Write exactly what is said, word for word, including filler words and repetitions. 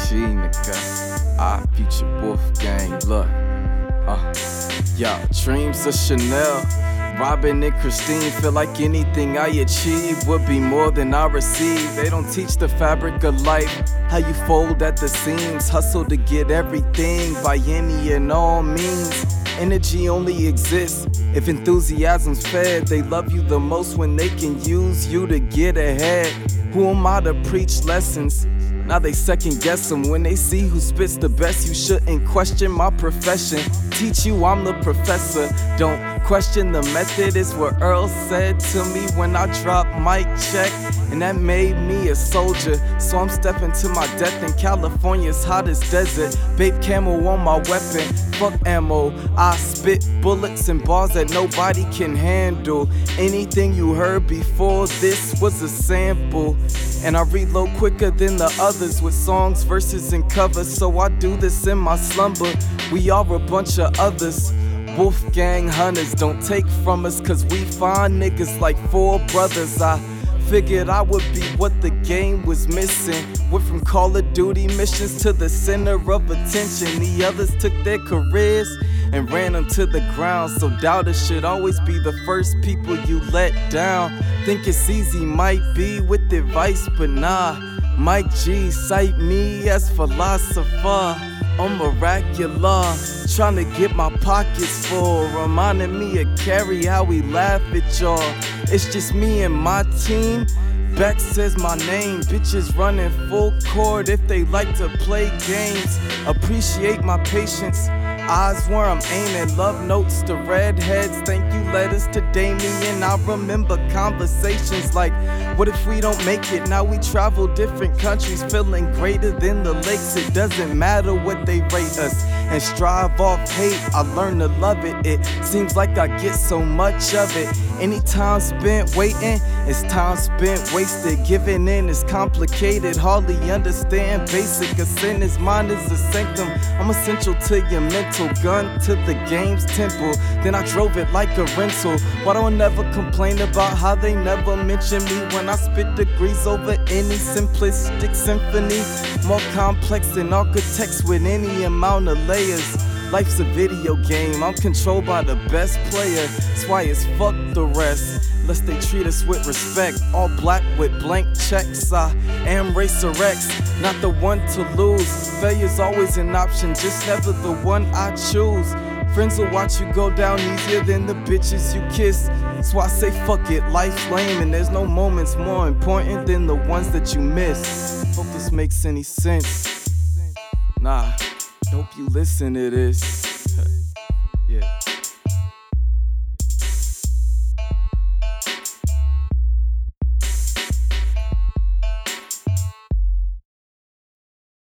G, nigga. I Future Wolfgang, look. Uh, yeah, dreams of Chanel. Robin and Christine feel like anything I achieve would be more than I receive. They don't teach the fabric of life, how you fold at the seams. Hustle to get everything by any and all means. Energy only exists if enthusiasm's fed. They love you the most when they can use you to get ahead. Who am I to preach lessons? Now they second guess them when they see who spits the best. You shouldn't question my profession. Teach you I'm the professor. Don't question the method, is what Earl said to me when I dropped mic check. And that made me a soldier. So I'm stepping to my death in California's hottest desert. Babe Camel on my weapon, fuck ammo. I spit bullets and bars that nobody can handle. Anything you heard before this was a sample. And I reload quicker than the others with songs, verses, and covers. So I do this in my slumber. We are a bunch of others. Wolfgang hunters, don't take from us, cause we find niggas like four brothers. I figured I would be what the game was missing. Went from Call of Duty missions to the center of attention. The others took their careers and ran them to the ground. So doubters should always be the first people you let down. Think it's easy, might be with advice, but nah. Mike G, cite me as philosopher. I'm miraculous, tryna get my pockets full. Reminding me of Carrie, how we laugh at y'all. It's just me and my team. Beck says my name. Bitches running full court if they like to play games. Appreciate my patience. Eyes where I'm aiming, love notes to redheads. Thank you letters to Damien. I remember conversations like, what if we don't make it? Now we travel different countries, feeling greater than the lakes. It doesn't matter what they rate us, and strive off hate. I learn to love it. It seems like I get so much of it. Any time spent waiting is time spent wasted. Giving in is complicated, hardly understand basic. A sin is mine is a sanctum. I'm essential to your mental. Gun to the game's temple, then I drove it like a rental. Why don't I never complain about how they never mention me when I spit degrees over any simplistic symphony? More complex than architects with any amount of layers. Life's a video game, I'm controlled by the best player. That's why it's fuck the rest, lest they treat us with respect. All black with blank checks, I am Racer X, not the one to lose. Failure's always an option, just never the one I choose. Friends will watch you go down easier than the bitches you kiss. That's why I say fuck it, life's lame, and there's no moments more important than the ones that you miss. Hope this makes any sense. Nah, hope you listen to this. Yeah.